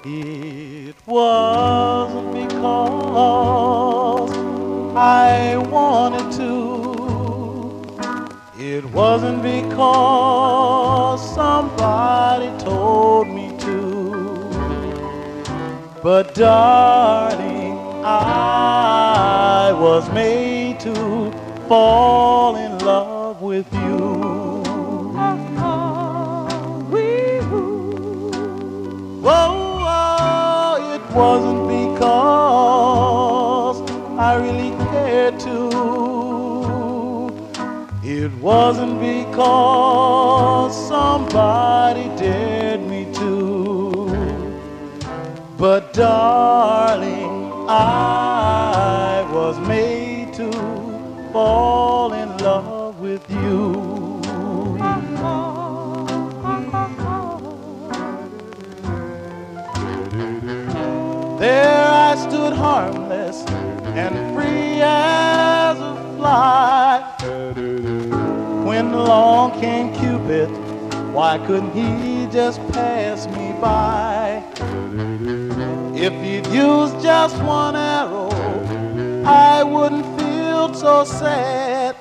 It wasn't because I wanted to. It wasn't because somebody told me to. But darling, I was made to fall in love with you. Whoa, it wasn't because I really cared to. It wasn't because somebody dared me to. But darling, I was made to fall in love with you. There I stood harmless and free as a fly. When along came Cupid, why couldn't he just pass me by? If he'd used just one arrow, I wouldn't feel so sad.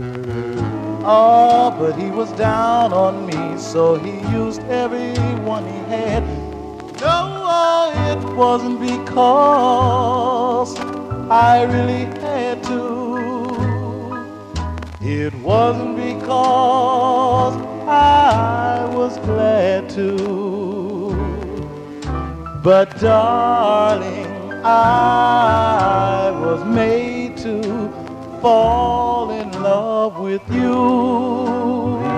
Oh, but he was down on me, so he used every one he had. No, it wasn't because I really had to. It wasn't because I was glad to. But darling, I was made to fall in love with you.